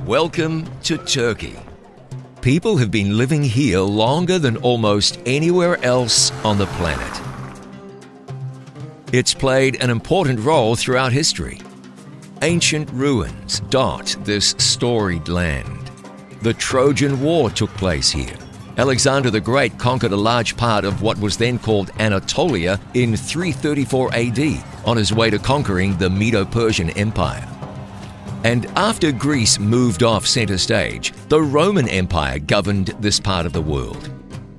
Welcome to Turkey. People have been living here longer than almost anywhere else on the planet. It's played an important role throughout history. Ancient ruins dot this storied land. The Trojan War took place here. Alexander the Great conquered a large part of what was then called Anatolia in 334 AD on his way to conquering the Medo-Persian Empire. And after Greece moved off center stage, the Roman Empire governed this part of the world.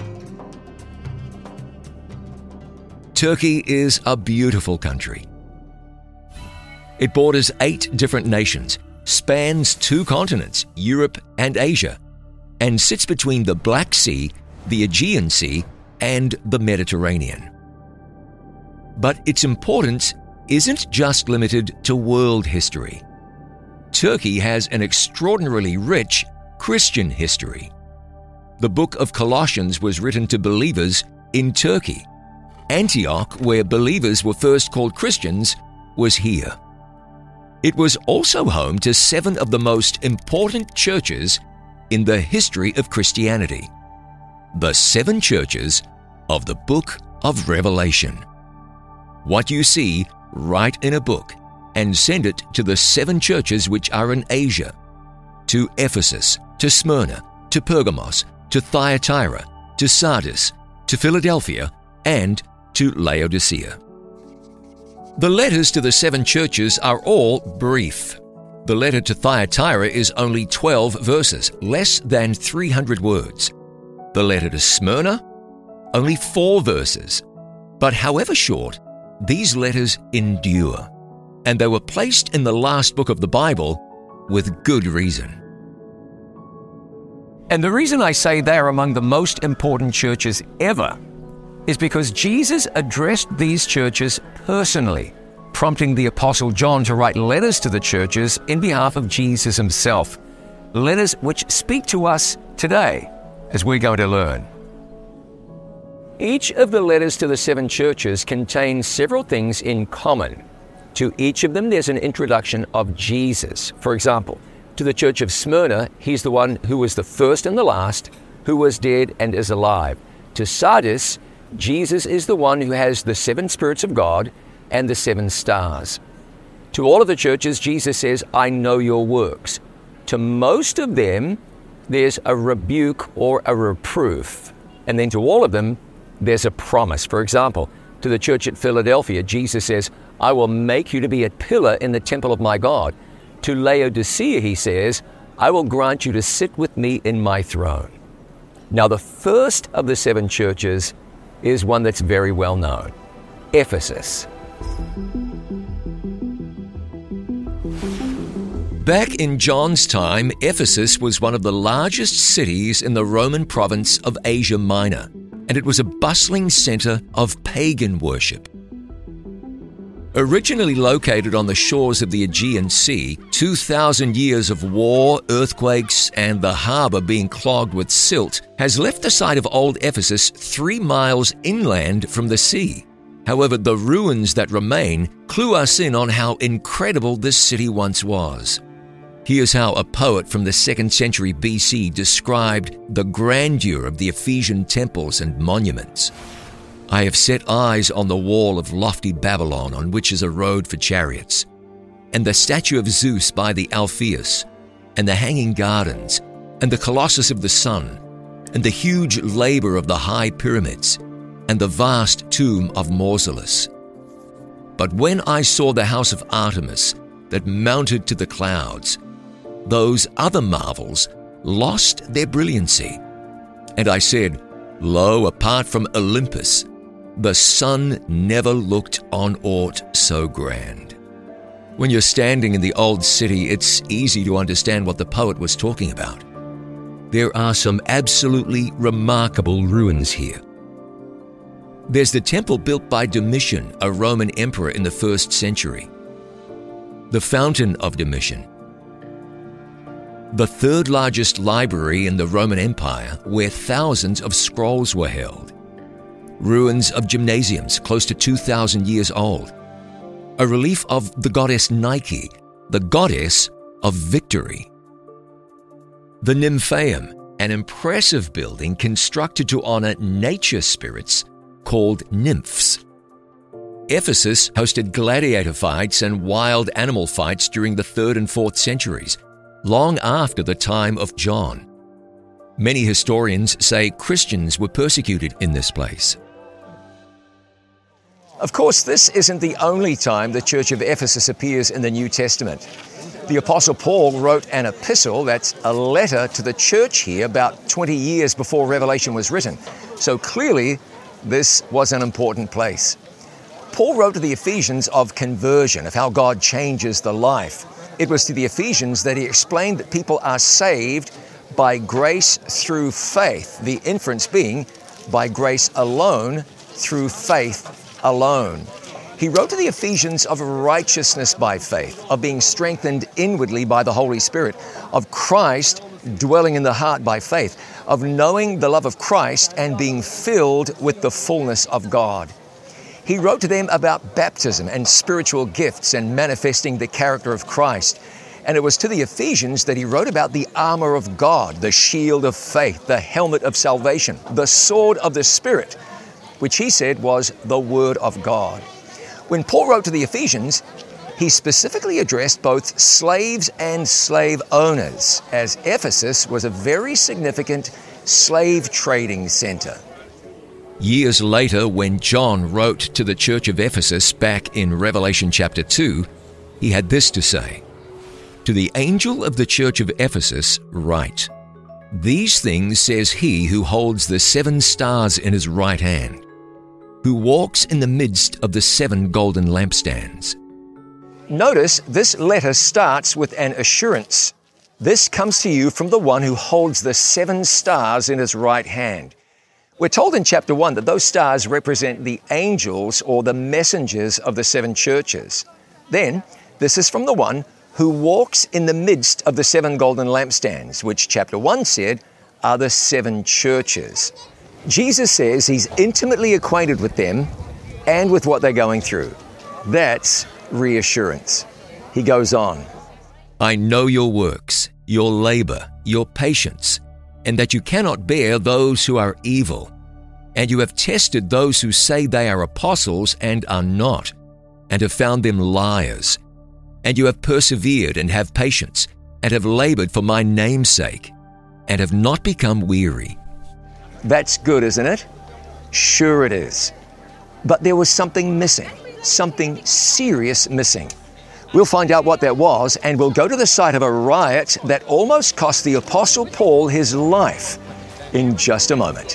Turkey is a beautiful country. It borders 8 different nations, spans 2 continents, Europe and Asia, and sits between the Black Sea, the Aegean Sea, and the Mediterranean. But its importance isn't just limited to world history. Turkey has an extraordinarily rich Christian history. The book of Colossians was written to believers in Turkey. Antioch, where believers were first called Christians, was here. It was also home to 7 of the most important churches in the history of Christianity. The 7 churches of the book of Revelation. What you see, write in a book and send it to the 7 churches which are in Asia, to Ephesus, to Smyrna, to Pergamos, to Thyatira, to Sardis, to Philadelphia, and to Laodicea. The letters to the 7 churches are all brief. The letter to Thyatira is only 12 verses, less than 300 words. The letter to Smyrna, only 4 verses. But however short, these letters endure. And they were placed in the last book of the Bible with good reason. And the reason I say they're among the most important churches ever is because Jesus addressed these churches personally, prompting the Apostle John to write letters to the churches in behalf of Jesus himself. Letters which speak to us today, as we're going to learn. Each of the letters to the 7 churches contains several things in common. To each of them, there's an introduction of Jesus. For example, to the church of Smyrna, he's the one who was the first and the last, who was dead and is alive. To Sardis, Jesus is the one who has the 7 spirits of God and the 7 stars. To all of the churches, Jesus says, I know your works. To most of them, there's a rebuke or a reproof. And then to all of them, there's a promise. For example, to the church at Philadelphia, Jesus says, I will make you to be a pillar in the temple of my God. To Laodicea, he says, I will grant you to sit with me in my throne. Now, the first of the 7 churches is one that's very well known, Ephesus. Back in John's time, Ephesus was one of the largest cities in the Roman province of Asia Minor, and it was a bustling center of pagan worship. Originally located on the shores of the Aegean Sea, 2,000 years of war, earthquakes, and the harbor being clogged with silt has left the site of old Ephesus 3 miles inland from the sea. However, the ruins that remain clue us in on how incredible this city once was. Here's how a poet from the 2nd century BC described the grandeur of the Ephesian temples and monuments. I have set eyes on the wall of lofty Babylon on which is a road for chariots, and the statue of Zeus by the Alpheus, and the hanging gardens, and the Colossus of the Sun, and the huge labor of the high pyramids, and the vast tomb of Mausolus. But when I saw the house of Artemis that mounted to the clouds, those other marvels lost their brilliancy. And I said, Lo, apart from Olympus, the sun never looked on aught so grand. When you're standing in the old city, it's easy to understand what the poet was talking about. There are some absolutely remarkable ruins here. There's the temple built by Domitian, a Roman emperor in the 1st century. The Fountain of Domitian. The 3rd largest library in the Roman Empire, where thousands of scrolls were held. Ruins of gymnasiums close to 2,000 years old. A relief of the goddess Nike, the goddess of victory. The Nymphaeum, an impressive building constructed to honor nature spirits called nymphs. Ephesus hosted gladiator fights and wild animal fights during the 3rd and 4th centuries, long after the time of John. Many historians say Christians were persecuted in this place. Of course, this isn't the only time the Church of Ephesus appears in the New Testament. The Apostle Paul wrote an epistle, that's a letter to the church here, about 20 years before Revelation was written. So clearly, this was an important place. Paul wrote to the Ephesians of conversion, of how God changes the life. It was to the Ephesians that he explained that people are saved by grace through faith, the inference being by grace alone, through faith alone. He wrote to the Ephesians of righteousness by faith, of being strengthened inwardly by the Holy Spirit, of Christ dwelling in the heart by faith, of knowing the love of Christ and being filled with the fullness of God. He wrote to them about baptism and spiritual gifts and manifesting the character of Christ. And it was to the Ephesians that he wrote about the armor of God, the shield of faith, the helmet of salvation, the sword of the Spirit, which he said was the Word of God. When Paul wrote to the Ephesians, he specifically addressed both slaves and slave owners, as Ephesus was a very significant slave trading center. Years later, when John wrote to the church of Ephesus back in Revelation chapter 2, he had this to say, "To the angel of the church of Ephesus write, These things says he who holds the 7 stars in his right hand, who walks in the midst of the 7 golden lampstands." Notice this letter starts with an assurance. This comes to you from the one who holds the 7 stars in his right hand. We're told in chapter 1 that those stars represent the angels or the messengers of the 7 churches. Then, this is from the one who walks in the midst of the 7 golden lampstands, which chapter 1 said are the 7 churches. Jesus says he's intimately acquainted with them and with what they're going through. That's reassurance. He goes on, "I know your works, your labor, your patience, and that you cannot bear those who are evil. And you have tested those who say they are apostles and are not, and have found them liars. And you have persevered and have patience, and have labored for my name's sake, and have not become weary." That's good, isn't it? Sure it is. But there was something missing, something serious missing. We'll find out what that was, and we'll go to the site of a riot that almost cost the Apostle Paul his life in just a moment.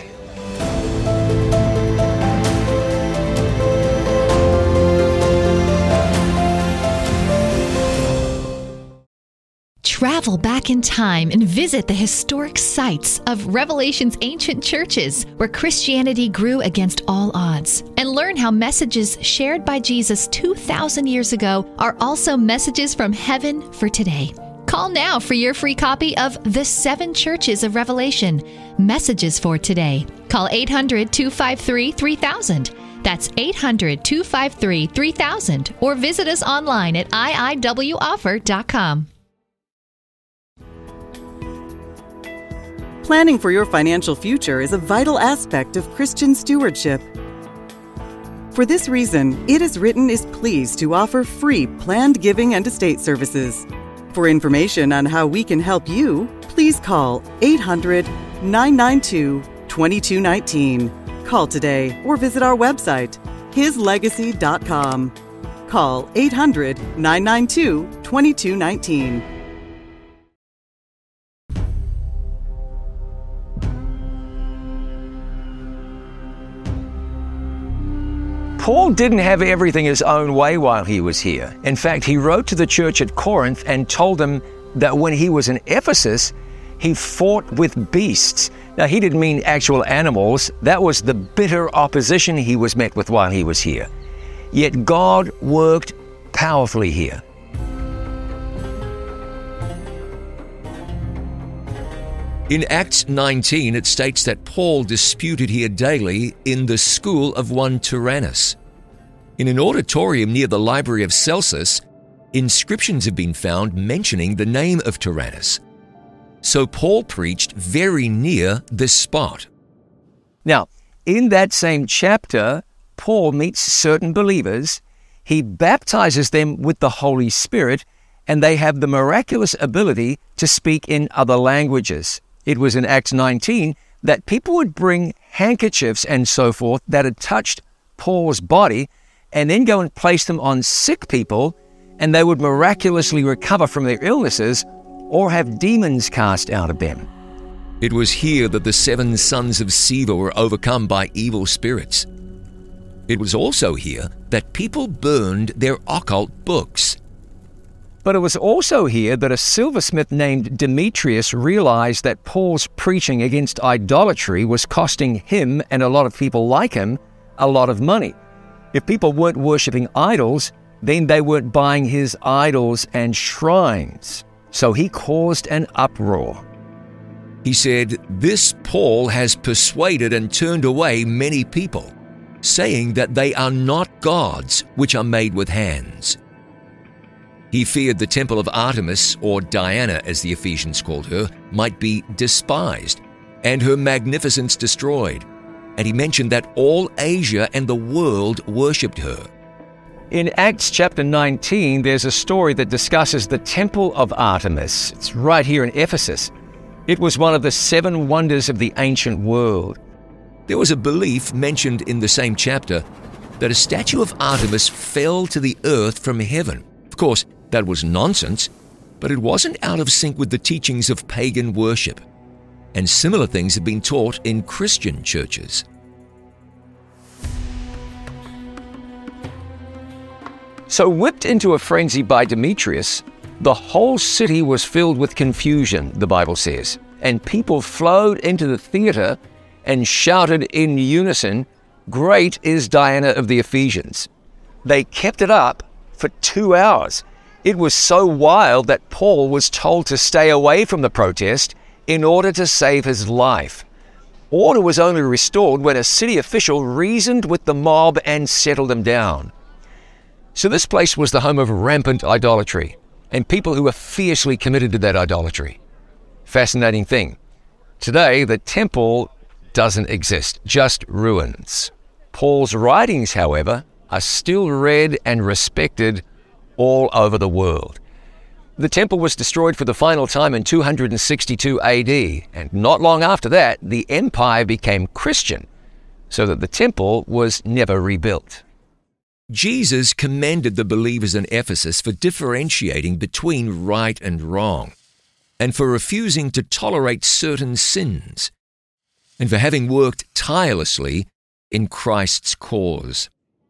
Travel back in time and visit the historic sites of Revelation's ancient churches where Christianity grew against all odds, and learn how messages shared by Jesus 2,000 years ago are also messages from heaven for today. Call now for your free copy of The 7 Churches of Revelation, Messages for Today. Call 800-253-3000. That's 800-253-3000, or visit us online at iiwoffer.com. Planning for your financial future is a vital aspect of Christian stewardship. For this reason, It Is Written is pleased to offer free planned giving and estate services. For information on how we can help you, please call 800-992-2219. Call today or visit our website, hislegacy.com. Call 800-992-2219. Paul didn't have everything his own way while he was here. In fact, he wrote to the church at Corinth and told them that when he was in Ephesus, he fought with beasts. Now, he didn't mean actual animals. That was the bitter opposition he was met with while he was here. Yet God worked powerfully here. In Acts 19, it states that Paul disputed here daily in the school of one Tyrannus. In an auditorium near the library of Celsus, inscriptions have been found mentioning the name of Tyrannus. so Paul preached very near this spot. Now, in that same chapter, Paul meets certain believers. He baptizes them with the Holy Spirit, and they have the miraculous ability to speak in other languages. It was in Acts 19 that people would bring handkerchiefs and so forth that had touched Paul's body and then go and place them on sick people, and they would miraculously recover from their illnesses or have demons cast out of them. It was here that the 7 sons of Sceva were overcome by evil spirits. It was also here that people burned their occult books. But it was also here that a silversmith named Demetrius realized that Paul's preaching against idolatry was costing him and a lot of people like him a lot of money. If people weren't worshipping idols, then they weren't buying his idols and shrines. So he caused an uproar. He said, "This Paul has persuaded and turned away many people, saying that they are not gods which are made with hands." He feared the temple of Artemis, or Diana as the Ephesians called her, might be despised and her magnificence destroyed. And he mentioned that all Asia and the world worshipped her. In Acts chapter 19, there's a story that discusses the temple of Artemis. It's right here in Ephesus. It was one of the 7 wonders of the ancient world. There was a belief mentioned in the same chapter that a statue of Artemis fell to the earth from heaven. Of course, that was nonsense, but it wasn't out of sync with the teachings of pagan worship. And similar things have been taught in Christian churches. So whipped into a frenzy by Demetrius, the whole city was filled with confusion, the Bible says, and people flowed into the theater and shouted in unison, "Great is Diana of the Ephesians." They kept it up for 2 hours. It was so wild that Paul was told to stay away from the protest in order to save his life. Order was only restored when a city official reasoned with the mob and settled them down. So this place was the home of rampant idolatry and people who were fiercely committed to that idolatry. Fascinating thing. Today, the temple doesn't exist, just ruins. Paul's writings, however, are still read and respected all over the world. The temple was destroyed for the final time in 262 AD, and not long after that, the empire became Christian, so that the temple was never rebuilt. Jesus commended the believers in Ephesus for differentiating between right and wrong, and for refusing to tolerate certain sins, and for having worked tirelessly in Christ's cause.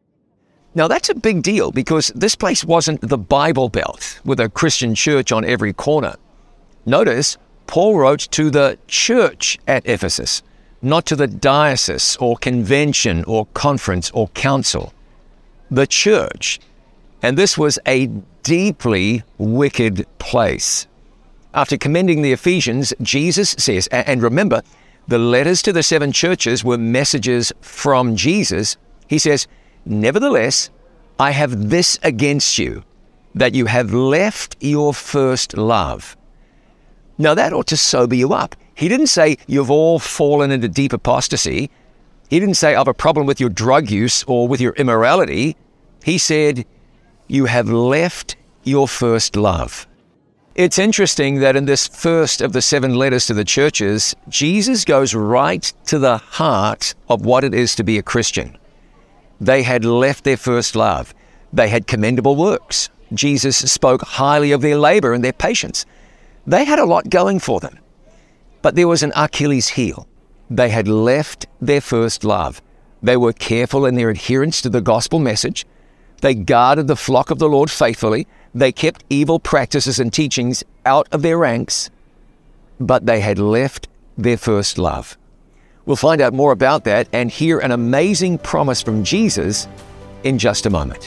Now that's a big deal because this place wasn't the Bible Belt with a Christian church on every corner. Notice, Paul wrote to the church at Ephesus, not to the diocese or convention or conference or council. The church. And this was a deeply wicked place. After commending the Ephesians, Jesus says, and remember, the letters to the 7 churches were messages from Jesus. He says, "Nevertheless, I have this against you, that you have left your first love." Now that ought to sober you up. He didn't say you've all fallen into deep apostasy. He didn't say I have a problem with your drug use or with your immorality. He said, you have left your first love. It's interesting that in this first of the 7 letters to the churches, Jesus goes right to the heart of what it is to be a Christian. They had left their first love. They had commendable works. Jesus spoke highly of their labor and their patience. They had a lot going for them. But there was an Achilles heel. They had left their first love. They were careful in their adherence to the gospel message. They guarded the flock of the Lord faithfully. They kept evil practices and teachings out of their ranks. But they had left their first love. We'll find out more about that and hear an amazing promise from Jesus in just a moment.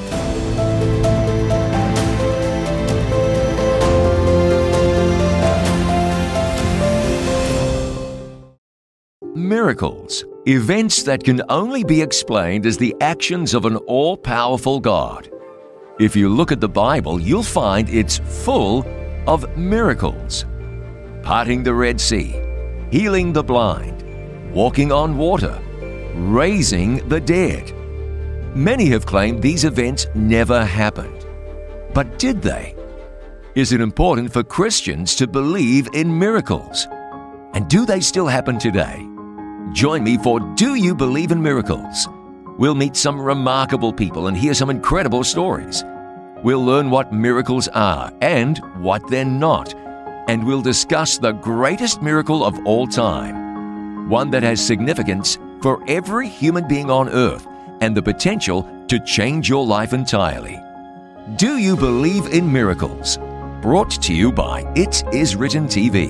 Miracles, events that can only be explained as the actions of an all-powerful God. If you look at the Bible, you'll find it's full of miracles. parting the Red Sea, healing the blind, walking on water, raising the dead. Many have claimed these events never happened. But did they? Is it important for Christians to believe in miracles? And do they still happen today? Join me for Do You Believe in Miracles? We'll meet some remarkable people and hear some incredible stories. We'll learn what miracles are and what they're not. And we'll discuss the greatest miracle of all time, one that has significance for every human being on earth and the potential to change your life entirely. Do You Believe in Miracles? Brought to you by It Is Written TV.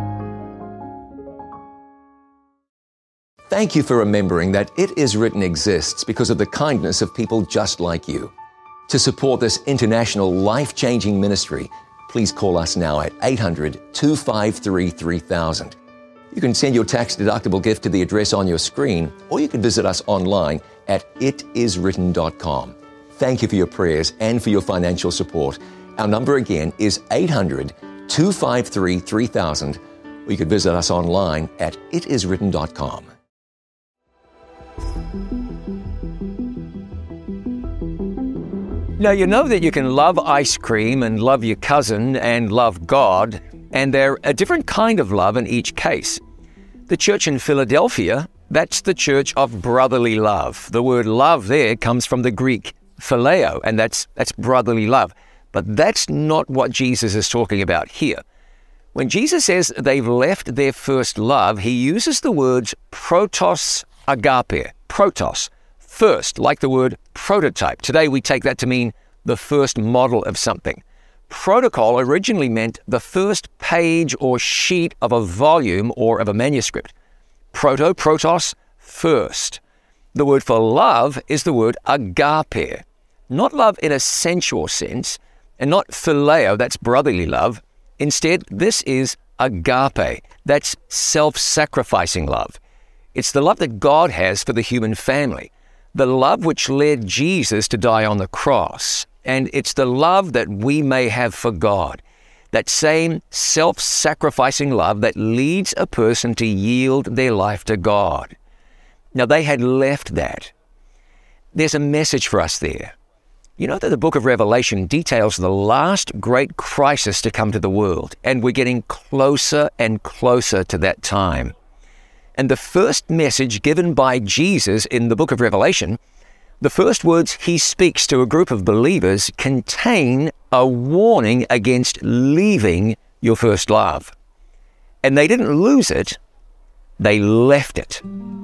Thank you for remembering that It Is Written exists because of the kindness of people just like you. To support this international life-changing ministry, please call us now at 800-253-3000. You can send your tax-deductible gift to the address on your screen, or you can visit us online at itiswritten.com. Thank you for your prayers and for your financial support. Our number again is 800-253-3000, or you can visit us online at itiswritten.com. Now, you know that you can love ice cream and love your cousin and love God, and they're a different kind of love in each case. The church in Philadelphia, that's the church of brotherly love. The word love there comes from the Greek phileo, and that's brotherly love. But that's not what Jesus is talking about here. When Jesus says they've left their first love, he uses the words protos agape, protos, first, like the word prototype. Today we take that to mean the first model of something. Protocol originally meant the first page or sheet of a volume or of a manuscript. Protos, first. The word for love is the word agape. Not love in a sensual sense, and not phileo, that's brotherly love. Instead, this is agape, that's self-sacrificing love. It's the love that God has for the human family, the love which led Jesus to die on the cross. And it's the love that we may have for God, that same self-sacrificing love that leads a person to yield their life to God. Now, they had left that. There's a message for us there. You know that the book of Revelation details the last great crisis to come to the world, and we're getting closer and closer to that time. And the first message given by Jesus in the book of Revelation, the first words he speaks to a group of believers contain a warning against leaving your first love. And they didn't lose it, they left it.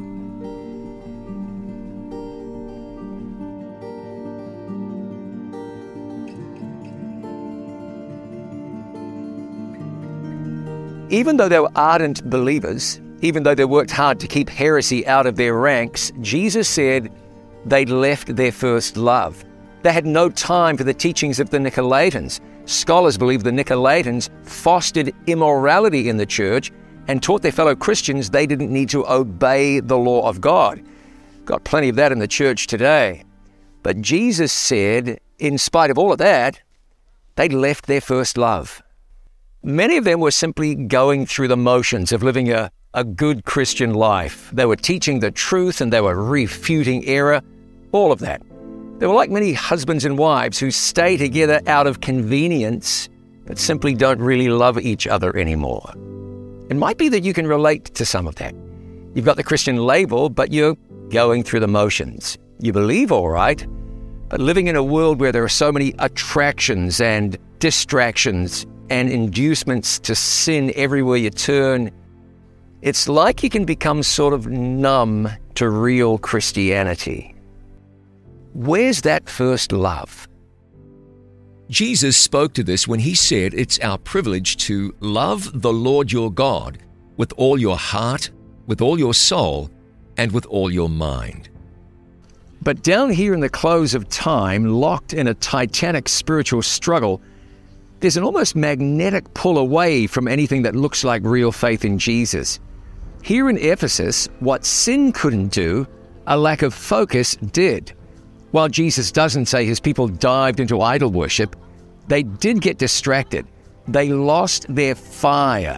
Even though they were ardent believers, even though they worked hard to keep heresy out of their ranks, Jesus said they'd left their first love. They had no time for the teachings of the Nicolaitans. Scholars believe the Nicolaitans fostered immorality in the church and taught their fellow Christians they didn't need to obey the law of God. Got plenty of that in the church today. But Jesus said, in spite of all of that, they'd left their first love. Many of them were simply going through the motions of living a good Christian life. They were teaching the truth and they were refuting error, all of that. They were like many husbands and wives who stay together out of convenience, but simply don't really love each other anymore. It might be that you can relate to some of that. You've got the Christian label, but you're going through the motions. You believe all right, but living in a world where there are so many attractions and distractions and inducements to sin everywhere you turn, it's like you can become sort of numb to real Christianity. Where's that first love? Jesus spoke to this when he said it's our privilege to love the Lord your God with all your heart, with all your soul, and with all your mind. But down here in the close of time, locked in a titanic spiritual struggle, there's an almost magnetic pull away from anything that looks like real faith in Jesus. Here in Ephesus, what sin couldn't do, a lack of focus did. While Jesus doesn't say his people dived into idol worship, they did get distracted. They lost their fire.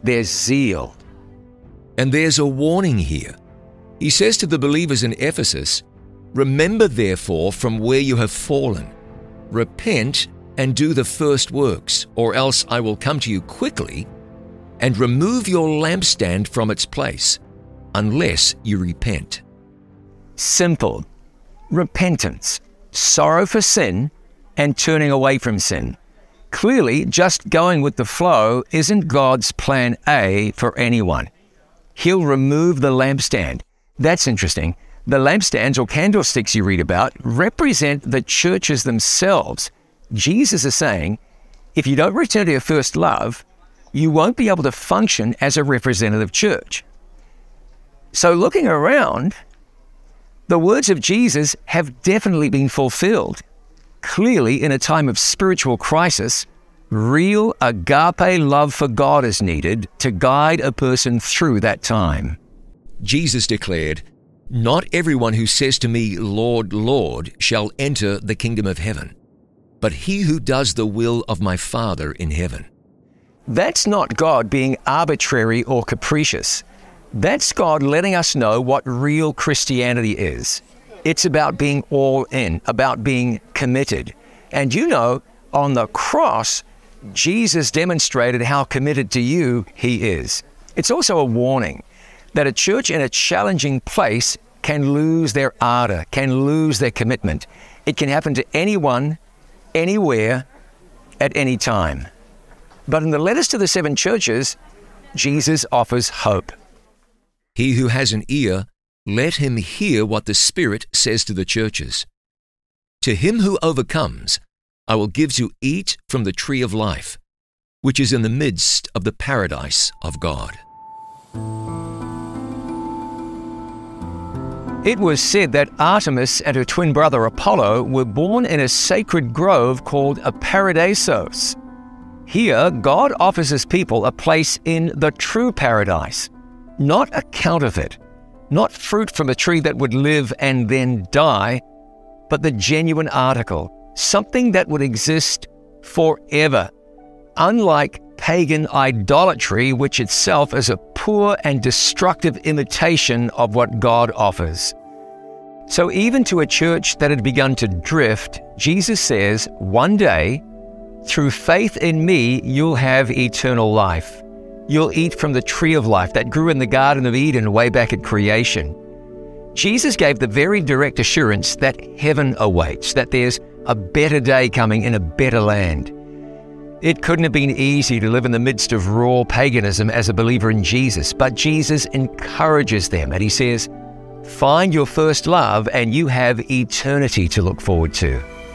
there's zeal. And there's a warning here. He says to the believers in Ephesus, "Remember therefore from where you have fallen. Repent and do the first works, or else I will come to you quickly and remove your lampstand from its place, unless you repent." Simple. Repentance, sorrow for sin, and turning away from sin. Clearly, just going with the flow isn't God's plan A for anyone. He'll remove the lampstand. That's interesting. The lampstands or candlesticks you read about represent the churches themselves. Jesus is saying, if you don't return to your first love, you won't be able to function as a representative church. So looking around, the words of Jesus have definitely been fulfilled. Clearly, in a time of spiritual crisis, real agape love for God is needed to guide a person through that time. Jesus declared, "Not everyone who says to me, 'Lord, Lord,' shall enter the kingdom of heaven, but he who does the will of my Father in heaven." That's not God being arbitrary or capricious. That's God letting us know what real Christianity is. It's about being all in, about being committed. And you know, on the cross, Jesus demonstrated how committed to you he is. It's also a warning that a church in a challenging place can lose their ardor, can lose their commitment. It can happen to anyone, anywhere, at any time. But in the letters to the 7 churches, Jesus offers hope. He who has an ear, let him hear what the Spirit says to the churches. To him who overcomes, I will give to eat from the tree of life, which is in the midst of the paradise of God. It was said that Artemis and her twin brother Apollo were born in a sacred grove called a paradisos. Here, God offers his people a place in the true paradise, not a counterfeit, not fruit from a tree that would live and then die, but the genuine article, something that would exist forever, unlike pagan idolatry, which itself is a poor and destructive imitation of what God offers. So even to a church that had begun to drift, Jesus says, one day, through faith in me, you'll have eternal life. You'll eat from the tree of life that grew in the Garden of Eden way back at creation. Jesus gave the very direct assurance that heaven awaits, that there's a better day coming in a better land. It couldn't have been easy to live in the midst of raw paganism as a believer in Jesus, but Jesus encourages them and he says, find your first love and you have eternity to look forward to.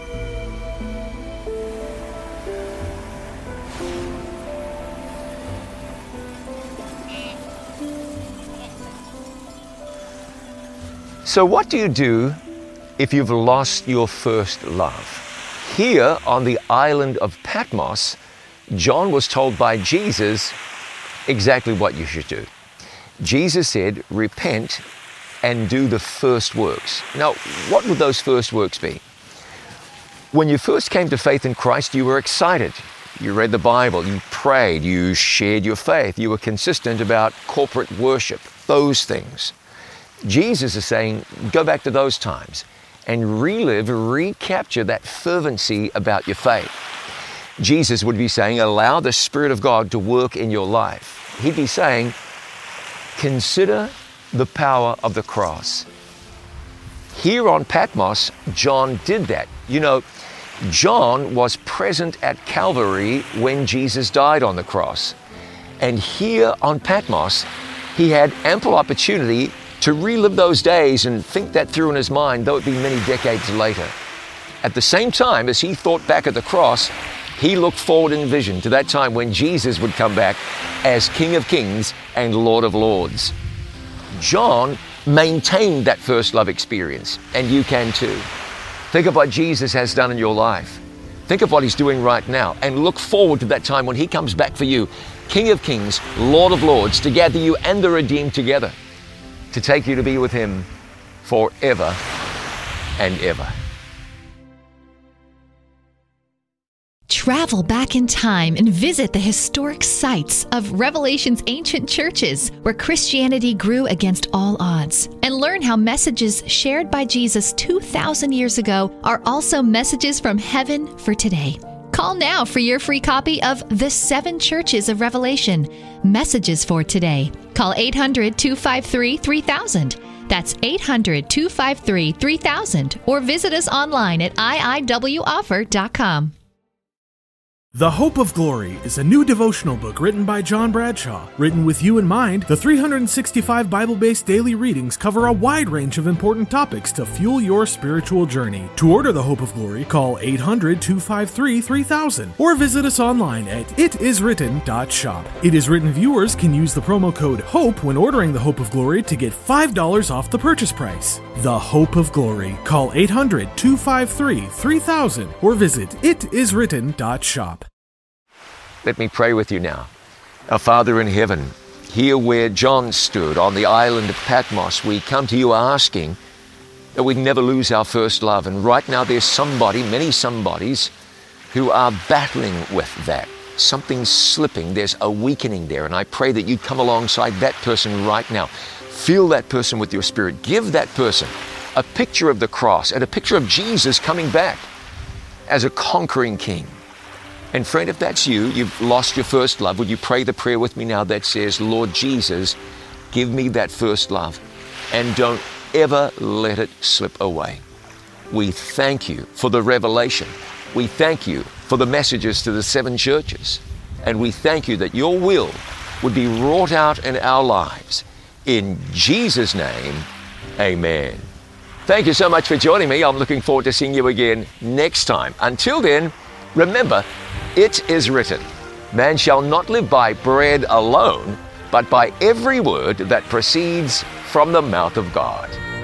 So what do you do if you've lost your first love? Here on the island of Patmos, John was told by Jesus exactly what you should do. Jesus said, repent and do the first works. Now, what would those first works be? When you first came to faith in Christ, you were excited. You read the Bible, you prayed, you shared your faith, you were consistent about corporate worship, those things. Jesus is saying, go back to those times and relive, recapture that fervency about your faith. Jesus would be saying, allow the Spirit of God to work in your life. He'd be saying, consider the power of the cross. Here on Patmos, John did that. You know, John was present at Calvary when Jesus died on the cross. And here on Patmos, he had ample opportunity to relive those days and think that through in his mind, though it be many decades later. At the same time, as he thought back at the cross, he looked forward in vision to that time when Jesus would come back as King of Kings and Lord of Lords. John maintained that first love experience, and you can too. Think of what Jesus has done in your life. Think of what he's doing right now, and look forward to that time when he comes back for you, King of Kings, Lord of Lords, to gather you and the redeemed together, to take you to be with him forever and ever. Travel back in time and visit the historic sites of Revelation's ancient churches where Christianity grew against all odds. And learn how messages shared by Jesus 2,000 years ago are also messages from heaven for today. Call now for your free copy of The 7 Churches of Revelation, Messages for Today. Call 800-253-3000. That's 800-253-3000. Or visit us online at iiwoffer.com. The Hope of Glory is a new devotional book written by John Bradshaw. Written with you in mind, the 365 Bible-based daily readings cover a wide range of important topics to fuel your spiritual journey. To order The Hope of Glory, call 800-253-3000 or visit us online at itiswritten.shop. It Is Written viewers can use the promo code HOPE when ordering The Hope of Glory to get $5 off the purchase price. The Hope of Glory. Call 800-253-3000 or visit itiswritten.shop. Let me pray with you now. Our Father in heaven, here where John stood on the island of Patmos, we come to you asking that we never lose our first love. And right now there's somebody, many somebodies, who are battling with that. Something's slipping, there's a weakening there. And I pray that you come alongside that person right now. Feel that person with your spirit. Give that person a picture of the cross and a picture of Jesus coming back as a conquering king. And friend, if that's you, you've lost your first love, would you pray the prayer with me now that says, Lord Jesus, give me that first love and don't ever let it slip away. We thank you for the revelation. We thank you for the messages to the 7 churches. And we thank you that your will would be wrought out in our lives. In Jesus' name, amen. Thank you so much for joining me. I'm looking forward to seeing you again next time. Until then, remember, it is written, man shall not live by bread alone, but by every word that proceeds from the mouth of God.